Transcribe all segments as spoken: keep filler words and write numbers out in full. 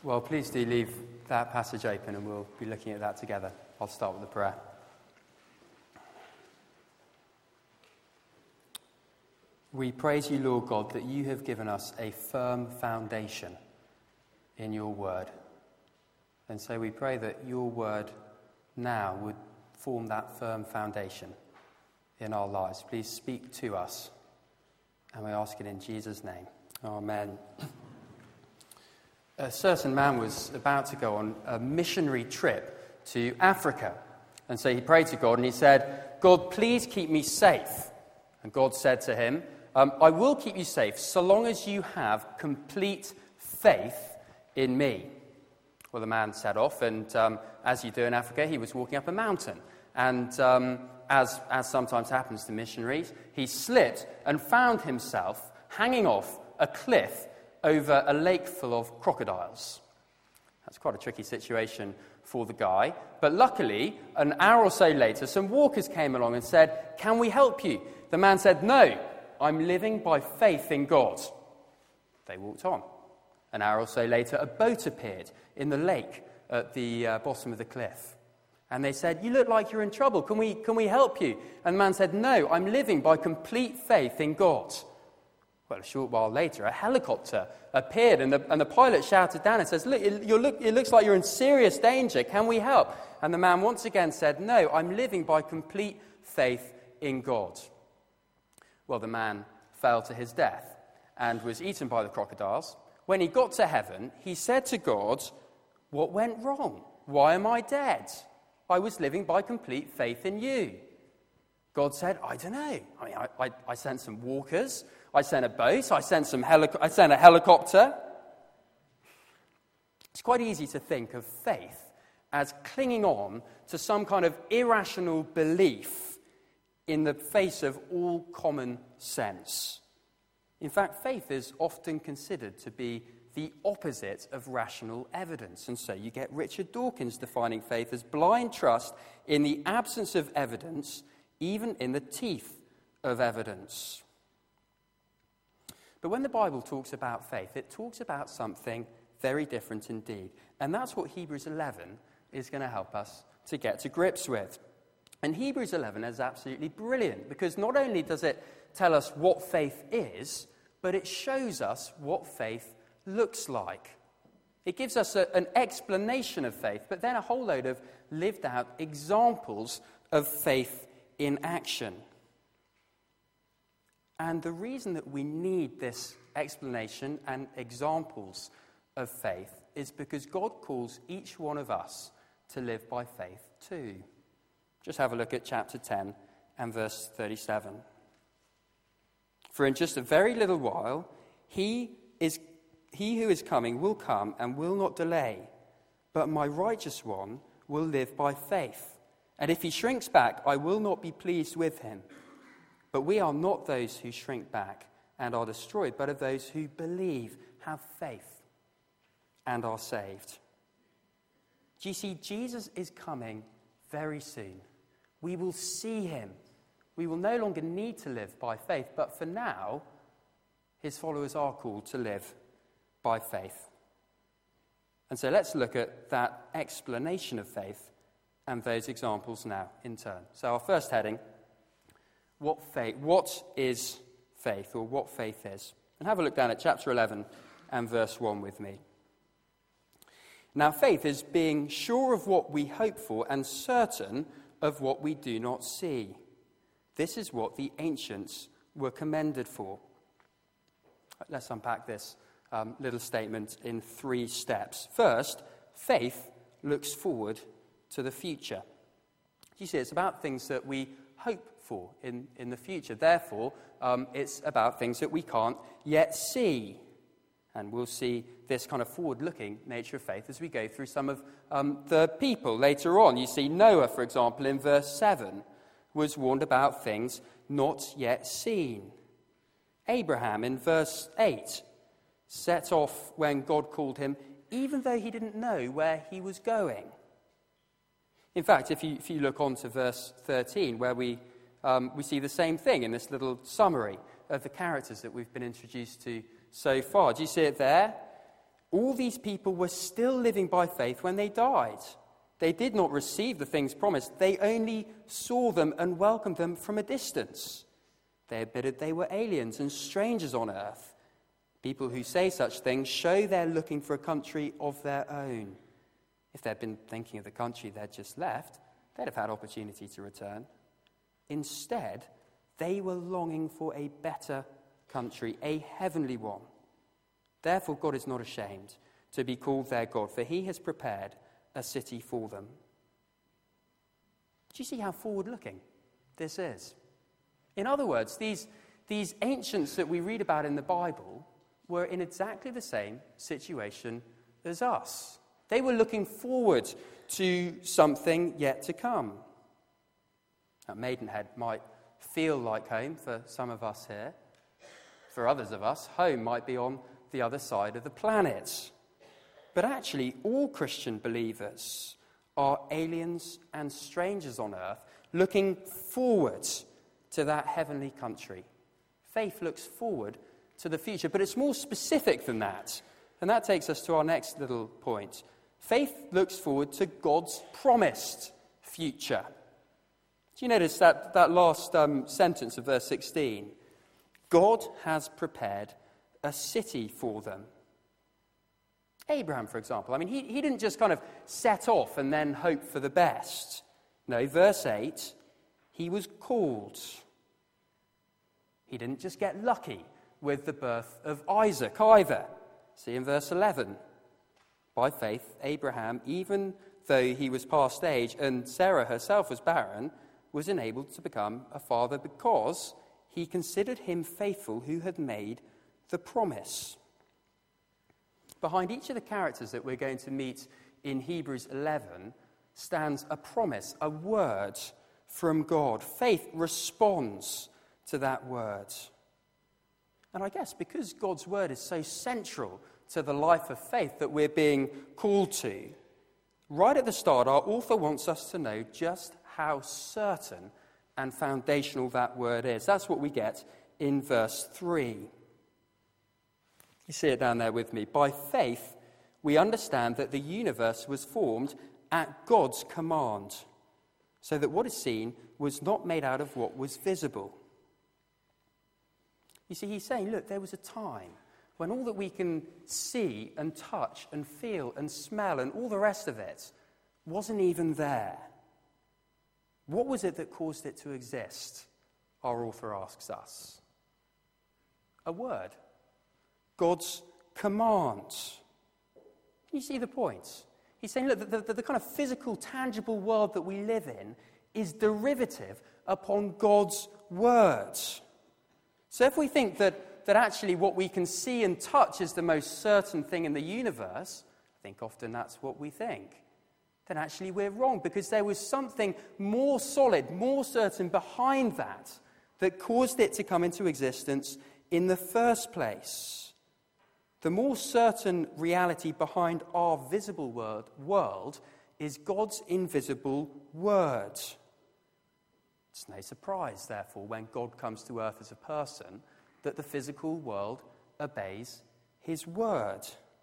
Well, please do leave that passage open and we'll be looking at that together. I'll start with the prayer. We praise you, Lord God, that you have given us a firm foundation in your word. And so we pray that your word now would form that firm foundation in our lives. Please speak to us. And we ask it in Jesus' name. Amen. A certain man was about to go on a missionary trip to Africa. And so he prayed to God and he said, God, please keep me safe. And God said to him, um, I will keep you safe so long as you have complete faith in me. Well, the man set off, and um, as you do in Africa, he was walking up a mountain. And um, as, as sometimes happens to missionaries, he slipped and found himself hanging off a cliff over a lake full of crocodiles. That's quite a tricky situation for the guy. But luckily, an hour or so later, some walkers came along and said, can we help you? The man said, no, I'm living by faith in God. They walked on. An hour or so later, a boat appeared in the lake at the uh, bottom of the cliff. And they said, you look like you're in trouble. Can we, can we help you? And the man said, no, I'm living by complete faith in God. Well, a short while later, a helicopter appeared, and the, and the pilot shouted down and says, look it, you look, it looks like you're in serious danger. Can we help? And the man once again said, no, I'm living by complete faith in God. Well, the man fell to his death and was eaten by the crocodiles. When he got to heaven, he said to God, what went wrong? Why am I dead? I was living by complete faith in you. God said, I don't know. I mean, I, I, I sent some walkers. I sent a boat. I sent some helico- I sent a helicopter. It's quite easy to think of faith as clinging on to some kind of irrational belief in the face of all common sense. In fact, faith is often considered to be the opposite of rational evidence. And so you get Richard Dawkins defining faith as blind trust in the absence of evidence, even in the teeth of evidence. But when the Bible talks about faith, it talks about something very different indeed. And that's what Hebrews eleven is going to help us to get to grips with. And Hebrews eleven is absolutely brilliant, because not only does it tell us what faith is, but it shows us what faith looks like. It gives us a, an explanation of faith, but then a whole load of lived out examples of faith in action. And the reason that we need this explanation and examples of faith is because God calls each one of us to live by faith too. Just have a look at chapter ten and verse thirty-seven. For in just a very little while, he is he who is coming will come and will not delay, but my righteous one will live by faith. And if he shrinks back, I will not be pleased with him. But we are not those who shrink back and are destroyed, but of those who believe, have faith, and are saved. Do you see, Jesus is coming very soon. We will see him. We will no longer need to live by faith, but for now, his followers are called to live by faith. And so let's look at that explanation of faith and those examples now in turn. So our first heading, what faith, what is faith, or what faith is? And have a look down at chapter eleven and verse one with me. Now faith is being sure of what we hope for and certain of what we do not see. This is what the ancients were commended for. Let's unpack this um, little statement in three steps. First, faith looks forward to the future. You see, it's about things that we hope for in, in the future. Therefore, um, it's about things that we can't yet see. And we'll see this kind of forward-looking nature of faith as we go through some of um, the people later on. You see, Noah, for example, in verse seven, was warned about things not yet seen. Abraham, in verse eight, set off when God called him, even though he didn't know where he was going. In fact, if you, if you look on to verse thirteen, where we, um, we see the same thing in this little summary of the characters that we've been introduced to so far. Do you see it there? All these people were still living by faith when they died. They did not receive the things promised. They only saw them and welcomed them from a distance. They admitted they were aliens and strangers on earth. People who say such things show they're looking for a country of their own. If they'd been thinking of the country they'd just left, they'd have had opportunity to return. Instead, they were longing for a better country, a heavenly one. Therefore, God is not ashamed to be called their God, for he has prepared a city for them. Do you see how forward-looking this is? In other words, these, these ancients that we read about in the Bible were in exactly the same situation as us. They were looking forward to something yet to come. Now, Maidenhead might feel like home for some of us here. For others of us, home might be on the other side of the planet. But actually, all Christian believers are aliens and strangers on earth, looking forward to that heavenly country. Faith looks forward to the future, but it's more specific than that. And that takes us to our next little point. Faith looks forward to God's promised future. Do you notice that, that last um, sentence of verse sixteen? God has prepared a city for them. Abraham, for example, I mean, he, he didn't just kind of set off and then hope for the best. No, verse eight, he was called. He didn't just get lucky with the birth of Isaac either. See in verse eleven, by faith, Abraham, even though he was past age and Sarah herself was barren, was enabled to become a father because he considered him faithful who had made the promise. Behind each of the characters that we're going to meet in Hebrews eleven stands a promise, a word from God. Faith responds to that word. And I guess because God's word is so central to the life of faith that we're being called to, right at the start, our author wants us to know just how certain and foundational that word is. That's what we get in verse three. You see it down there with me. By faith, we understand that the universe was formed at God's command, so that what is seen was not made out of what was visible. You see, he's saying, look, there was a time when all that we can see and touch and feel and smell and all the rest of it wasn't even there. What was it that caused it to exist? Our author asks us. A word. God's command. Can you see the point? He's saying, look, the, the, the kind of physical, tangible world that we live in is derivative upon God's word. So if we think that, that actually what we can see and touch is the most certain thing in the universe, I think often that's what we think, then actually we're wrong, because there was something more solid, more certain behind that that caused it to come into existence in the first place. The more certain reality behind our visible world, world is God's invisible word. It's no surprise, therefore, when God comes to earth as a person, that the physical world obeys his word.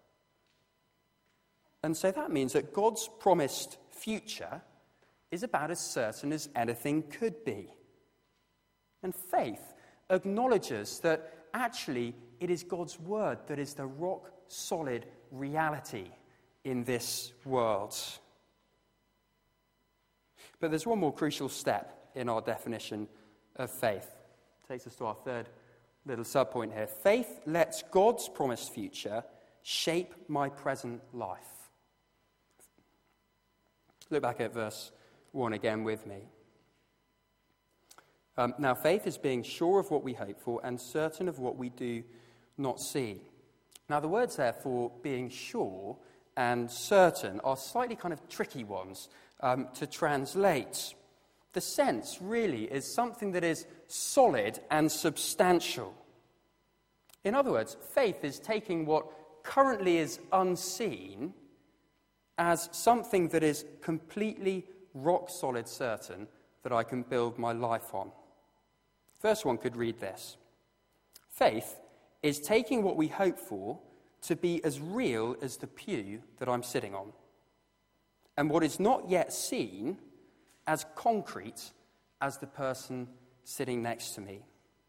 And so that means that God's promised future is about as certain as anything could be. And faith acknowledges that actually it is God's word that is the rock-solid reality in this world. But there's one more crucial step in our definition of faith. It takes us to our third little subpoint here. Faith lets God's promised future shape my present life. Look back at verse one again with me. Um, now, faith is being sure of what we hope for and certain of what we do not see. Now, the words there for being sure and certain are slightly kind of tricky ones um, to translate. The sense really is something that is solid and substantial. In other words, faith is taking what currently is unseen as something that is completely rock-solid certain that I can build my life on. First one could read this. Faith is taking what we hope for to be as real as the pew that I'm sitting on, and what is not yet seen as concrete as the person sitting next to me.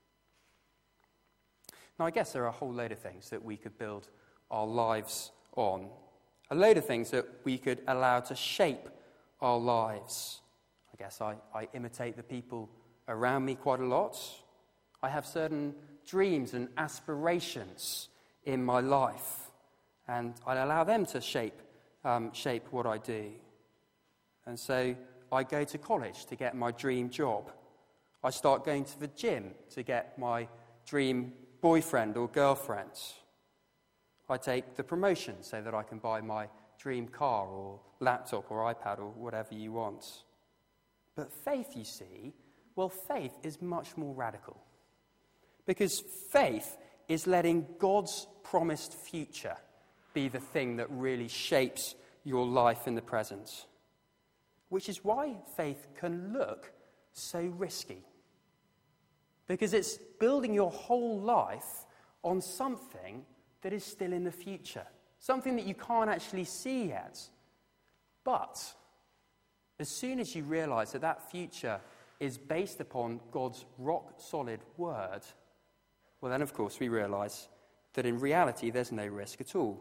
Now, I guess there are a whole load of things that we could build our lives on, a load of things that we could allow to shape our lives. I guess I, I imitate the people around me quite a lot. I have certain dreams and aspirations in my life, and I allow them to shape um, shape what I do. And so I go to college to get my dream job. I start going to the gym to get my dream boyfriend or girlfriend. I take the promotion so that I can buy my dream car or laptop or iPad or whatever you want. But faith, you see, well, faith is much more radical. Because faith is letting God's promised future be the thing that really shapes your life in the present. Which is why faith can look so risky. Because it's building your whole life on something that is still in the future. Something that you can't actually see yet. But as soon as you realize that that future is based upon God's rock-solid word, well then, of course, we realize that in reality there's no risk at all.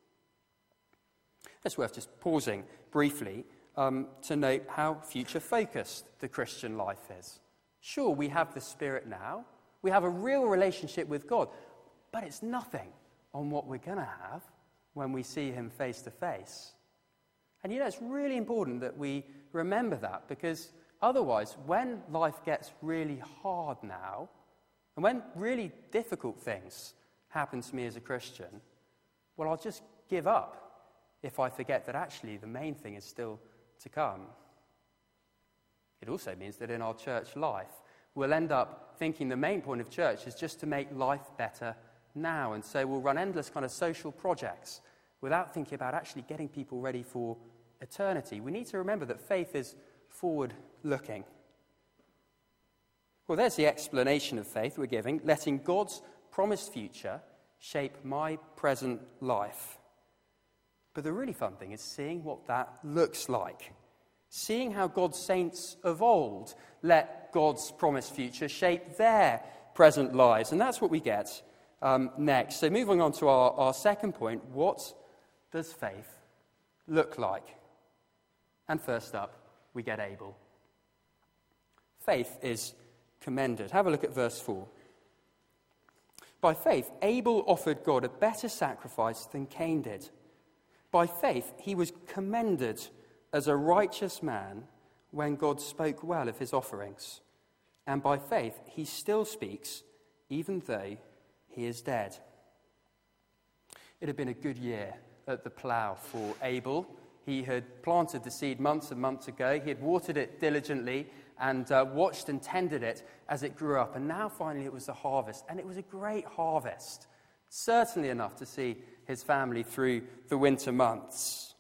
It's worth just pausing briefly um, to note how future-focused the Christian life is. Sure, we have the Spirit now. We have a real relationship with God. But it's nothing on what we're going to have when we see him face to face. And you know, it's really important that we remember that, because otherwise, when life gets really hard now, and when really difficult things happen to me as a Christian, well, I'll just give up if I forget that actually the main thing is still to come. It also means that in our church life, we'll end up thinking the main point of church is just to make life better now. And so we'll run endless kind of social projects without thinking about actually getting people ready for eternity. We need to remember that faith is forward-looking. Well, there's the explanation of faith we're giving, letting God's promised future shape my present life. But the really fun thing is seeing what that looks like. Seeing how God's saints of old let God's promised future shape their present lives. And that's what we get um, next. So moving on to our, our second point, what does faith look like? And first up, we get Abel. Faith is commended. Have a look at verse four. By faith, Abel offered God a better sacrifice than Cain did. By faith, he was commended as a righteous man when God spoke well of his offerings. And by faith, he still speaks, even though he is dead. It had been a good year at the plough for Abel. He had planted the seed months and months ago. He had watered it diligently and uh, watched and tended it as it grew up. And now finally it was the harvest. And it was a great harvest. Certainly enough to see his family through the winter months.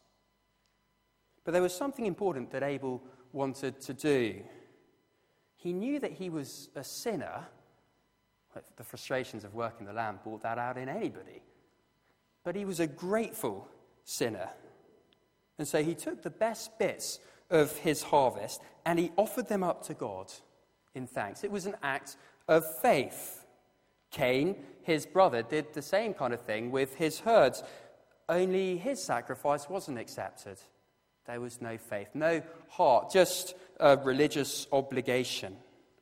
But there was something important that Abel wanted to do. He knew that he was a sinner. The frustrations of working the land brought that out in anybody. But he was a grateful sinner. And so he took the best bits of his harvest and he offered them up to God in thanks. It was an act of faith. Cain, his brother, did the same kind of thing with his herds, only his sacrifice wasn't accepted. There was no faith, no heart, just a religious obligation.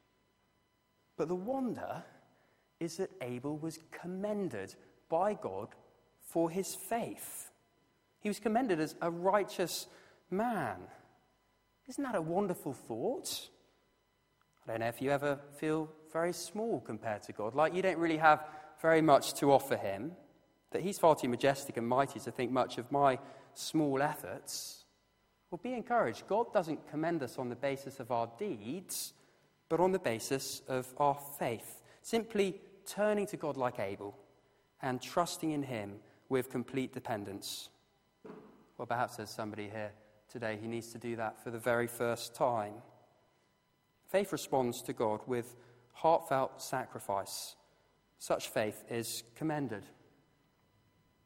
But the wonder is that Abel was commended by God for his faith. He was commended as a righteous man. Isn't that a wonderful thought? I don't know if you ever feel very small compared to God, like you don't really have very much to offer him, that he's far too majestic and mighty to think much of my small efforts. Well, be encouraged. God doesn't commend us on the basis of our deeds, but on the basis of our faith. Simply turning to God like Abel and trusting in him with complete dependence. Well, perhaps there's somebody here today who needs to do that for the very first time. Faith responds to God with heartfelt sacrifice. Such faith is commended.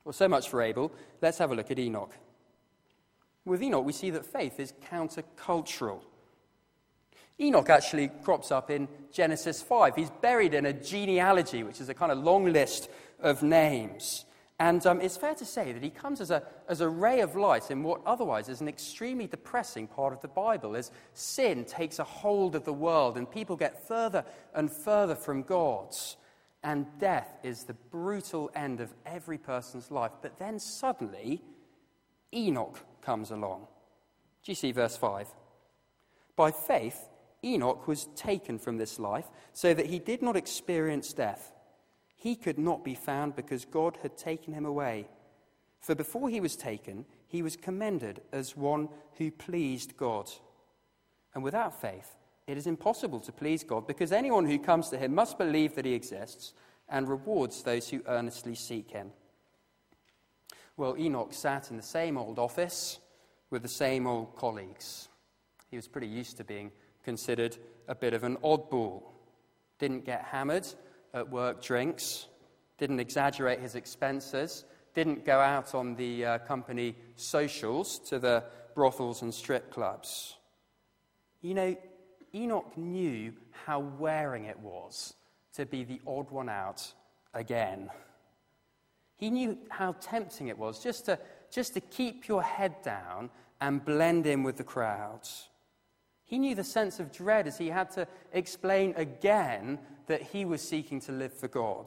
Well, so much for Abel. Let's have a look at Enoch. With Enoch, we see that faith is countercultural. Enoch actually crops up in Genesis five. He's buried in a genealogy, which is a kind of long list of names. And um, it's fair to say that he comes as a, as a ray of light in what otherwise is an extremely depressing part of the Bible, as sin takes a hold of the world and people get further and further from God. And death is the brutal end of every person's life. But then suddenly, Enoch comes along. Do you see verse five? By faith, Enoch was taken from this life so that he did not experience death. He could not be found because God had taken him away. For before he was taken, he was commended as one who pleased God. And without faith, it is impossible to please God, because anyone who comes to him must believe that he exists and rewards those who earnestly seek him. Well, Enoch sat in the same old office with the same old colleagues. He was pretty used to being considered a bit of an oddball. Didn't get hammered at work drinks, didn't exaggerate his expenses, didn't go out on the uh, company socials to the brothels and strip clubs. You know, Enoch knew how wearing it was to be the odd one out again. He knew how tempting it was just to, just to keep your head down and blend in with the crowds. He knew the sense of dread as he had to explain again that he was seeking to live for God.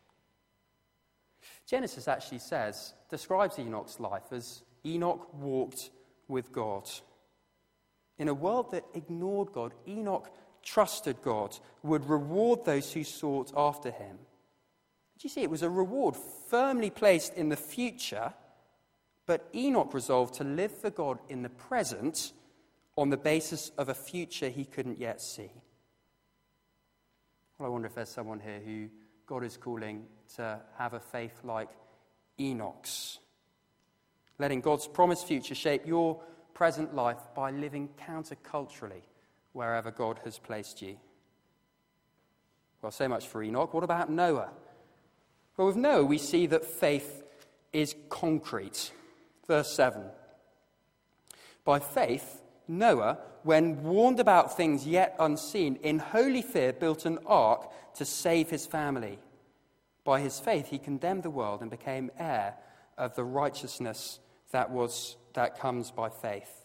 Genesis actually says, describes Enoch's life as Enoch walked with God. In a world that ignored God, Enoch trusted God, would reward those who sought after him. Do you see, it was a reward firmly placed in the future, but Enoch resolved to live for God in the present on the basis of a future he couldn't yet see. Well, I wonder if there's someone here who God is calling to have a faith like Enoch's, letting God's promised future shape your present life by living counterculturally wherever God has placed you. Well, so much for Enoch. What about Noah? Well, with Noah, we see that faith is concrete. Verse seven. By faith, Noah, when warned about things yet unseen, in holy fear built an ark to save his family. By his faith, he condemned the world and became heir of the righteousness that was that comes by faith.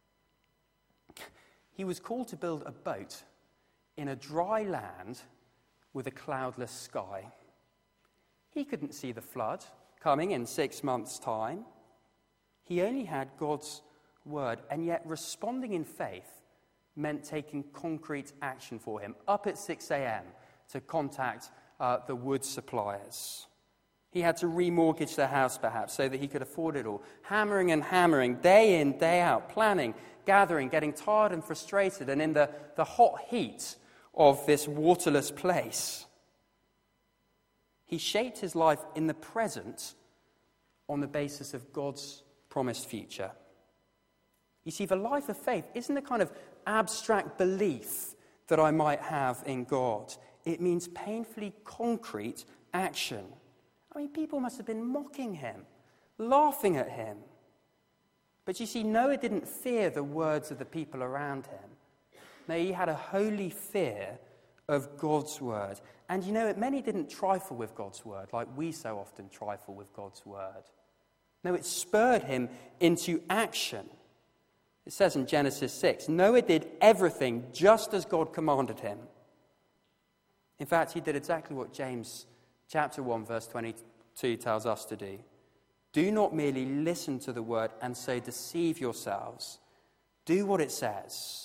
He was called to build a boat in a dry land with a cloudless sky. He couldn't see the flood coming in six months' time. He only had God's word, and yet responding in faith meant taking concrete action for him. Up at six a.m. to contact uh, the wood suppliers. He had to remortgage the house, perhaps, so that he could afford it all. Hammering and hammering, day in, day out, planning, gathering, getting tired and frustrated, and in the, the hot heat of this waterless place. He shaped his life in the present on the basis of God's promised future. You see, the life of faith isn't a kind of abstract belief that I might have in God. It means painfully concrete action. I mean, people must have been mocking him, laughing at him. But you see, Noah didn't fear the words of the people around him. No, he had a holy fear of God's word. And you know, many didn't trifle with God's word like we so often trifle with God's word. No, it spurred him into action. It says in Genesis six, Noah did everything just as God commanded him. In fact, he did exactly what James chapter one, verse twenty-two tells us to do. Do not merely listen to the word and so deceive yourselves. Do what it says.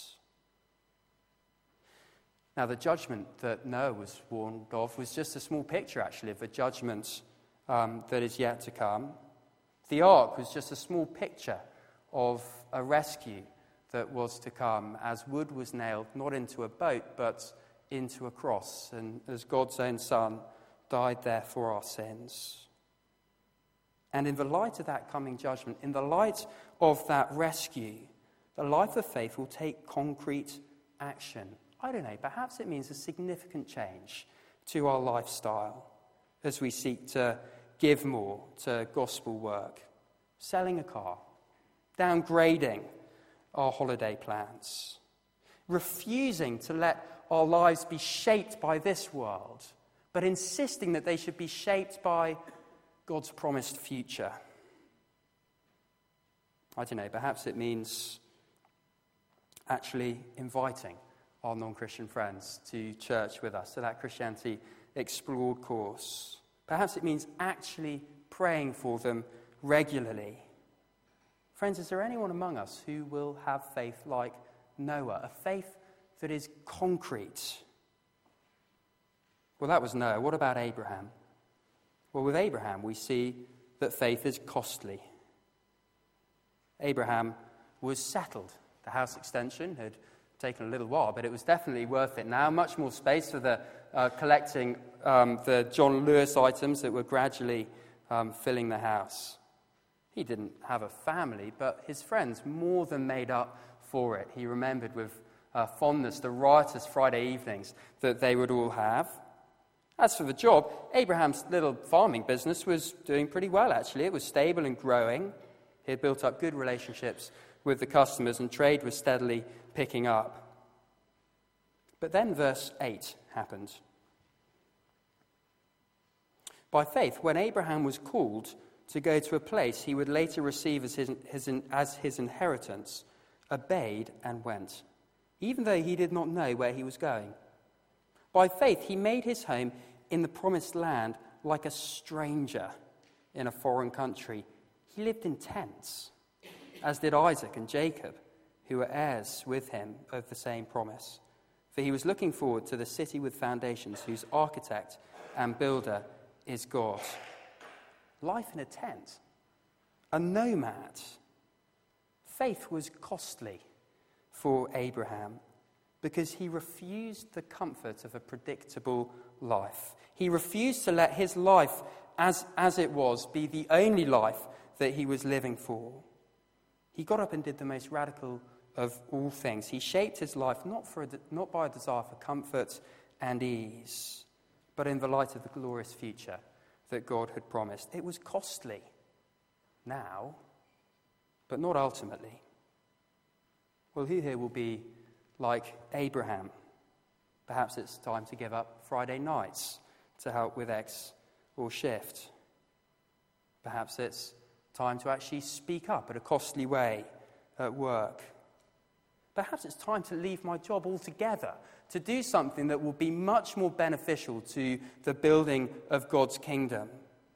Now, the judgment that Noah was warned of was just a small picture, actually, of the judgment um, that is yet to come. The ark was just a small picture of a rescue that was to come as wood was nailed not into a boat but into a cross, and as God's own Son died there for our sins. And in the light of that coming judgment, in the light of that rescue, the life of faith will take concrete action. I don't know, perhaps it means a significant change to our lifestyle as we seek to give more to gospel work, selling a car, downgrading our holiday plans, refusing to let our lives be shaped by this world, but insisting that they should be shaped by God's promised future. I don't know, perhaps it means actually inviting our non-Christian friends to church with us, to that Christianity Explored course. Perhaps it means actually praying for them regularly. Friends, is there anyone among us who will have faith like Noah, a faith that is concrete? Well, that was Noah. What about Abraham? Well, with Abraham, we see that faith is costly. Abraham was settled. The house extension had taken a little while, but it was definitely worth it now. Much more space for the uh, collecting um, the John Lewis items that were gradually um, filling the house. He didn't have a family, but his friends more than made up for it. He remembered with uh, fondness the riotous Friday evenings that they would all have. As for the job, Abraham's little farming business was doing pretty well, actually. It was stable and growing. He had built up good relationships with the customers, and trade was steadily picking up. But then verse eight happened. By faith, when Abraham was called to go to a place he would later receive as his, his, as his inheritance, obeyed and went, even though he did not know where he was going. By faith, he made his home in the promised land like a stranger in a foreign country. He lived in tents, as did Isaac and Jacob, who were heirs with him of the same promise. For he was looking forward to the city with foundations, whose architect and builder is God. Life in a tent, a nomad. Faith was costly for Abraham because he refused the comfort of a predictable life. He refused to let his life, as, as it was, be the only life that he was living for. He got up and did the most radical of all things. He shaped his life not, for a, not by a desire for comfort and ease, but in the light of the glorious future that God had promised. It was costly now, but not ultimately. Well, who here will be like Abraham? Perhaps it's time to give up Friday nights to help with X or Shift. Perhaps it's time to actually speak up in a costly way at work. Perhaps it's time to leave my job altogether, to do something that will be much more beneficial to the building of God's kingdom.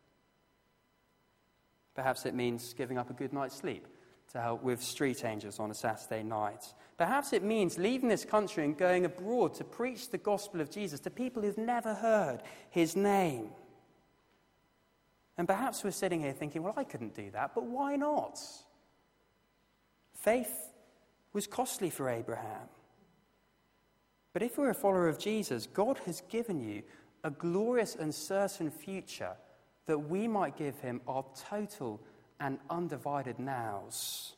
Perhaps it means giving up a good night's sleep to help with street angels on a Saturday night. Perhaps it means leaving this country and going abroad to preach the gospel of Jesus to people who've never heard his name. And perhaps we're sitting here thinking, well, I couldn't do that, but why not? Faith was costly for Abraham. But if we're a follower of Jesus, God has given you a glorious and certain future that we might give him our total and undivided nows.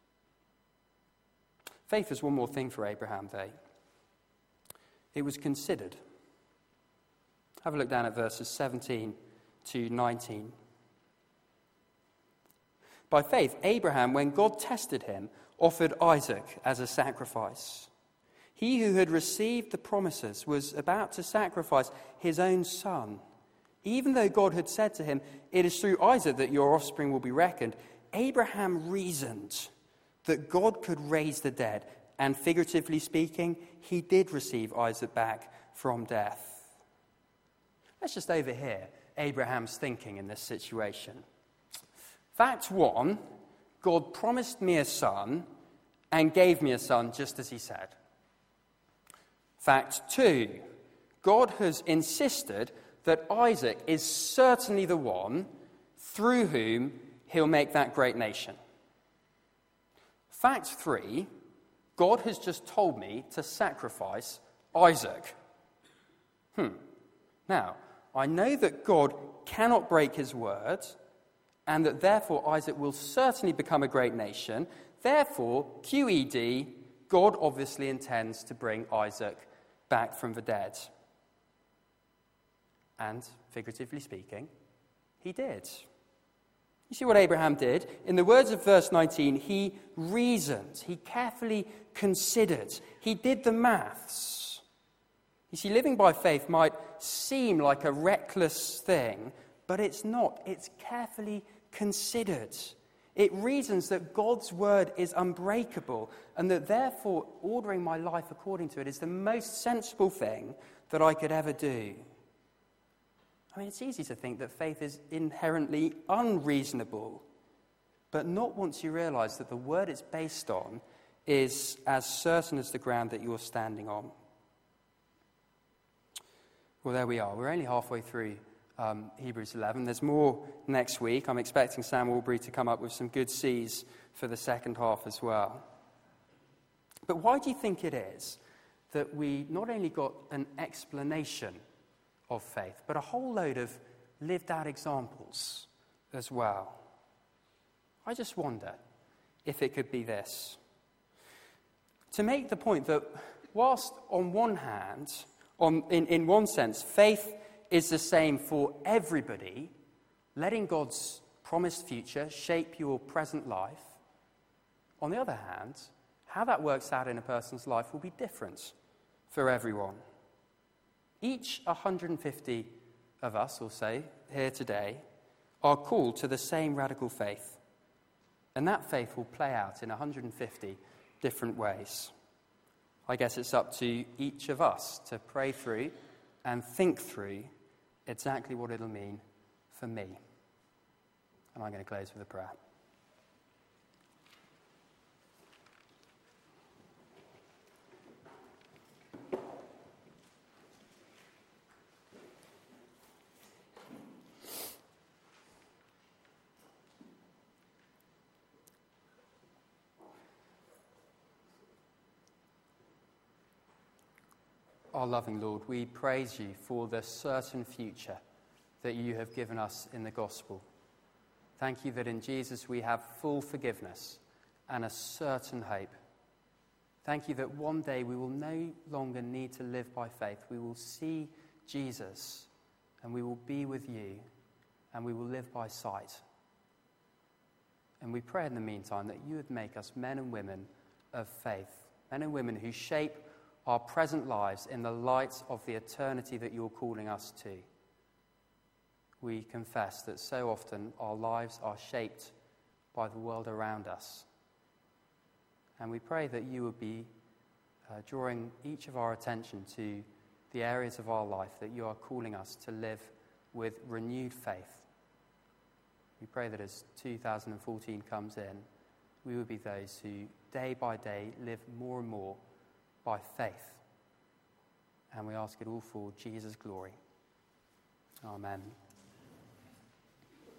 Faith was one more thing for Abraham, though. It was considered. Have a look down at verses seventeen to nineteen. By faith, Abraham, when God tested him, offered Isaac as a sacrifice. He who had received the promises was about to sacrifice his own son. Even though God had said to him, "It is through Isaac that your offspring will be reckoned," Abraham reasoned that God could raise the dead, and figuratively speaking, he did receive Isaac back from death. Let's just overhear Abraham's thinking in this situation. Fact one, God promised me a son and gave me a son just as he said. Fact two, God has insisted that Isaac is certainly the one through whom he'll make that great nation. Fact three, God has just told me to sacrifice Isaac. Hmm. Now, I know that God cannot break his word, and that therefore Isaac will certainly become a great nation. Therefore, Q E D, God obviously intends to bring Isaac back from the dead. And, figuratively speaking, he did. You see what Abraham did? In the words of verse nineteen, he reasoned, he carefully considered, he did the maths. You see, living by faith might seem like a reckless thing, but it's not. It's carefully considered. It reasons that God's word is unbreakable and that therefore ordering my life according to it is the most sensible thing that I could ever do. I mean, it's easy to think that faith is inherently unreasonable, but not once you realize that the word it's based on is as certain as the ground that you're standing on. Well, there we are. We're only halfway through um, Hebrews eleven. There's more next week. I'm expecting Sam Albury to come up with some good C's for the second half as well. But why do you think it is that we not only got an explanation of faith, but a whole load of lived out examples as well? I just wonder if it could be this. To make the point that whilst on one hand, on, in, in one sense, faith is the same for everybody, letting God's promised future shape your present life, on the other hand, how that works out in a person's life will be different for everyone. Each one hundred fifty of us, or so, here today, are called to the same radical faith. And that faith will play out in one hundred fifty different ways. I guess it's up to each of us to pray through and think through exactly what it'll mean for me. And I'm going to close with a prayer. Our loving Lord, we praise you for the certain future that you have given us in the gospel. Thank you that in Jesus we have full forgiveness and a certain hope. Thank you that one day we will no longer need to live by faith. We will see Jesus and we will be with you and we will live by sight. And we pray in the meantime that you would make us men and women of faith, men and women who shape our present lives in the light of the eternity that you're calling us to. We confess that so often our lives are shaped by the world around us. And we pray that you would be uh, drawing each of our attention to the areas of our life that you are calling us to live with renewed faith. We pray that as two thousand fourteen comes in, we would be those who day by day live more and more by faith. And we ask it all for Jesus' glory. Amen.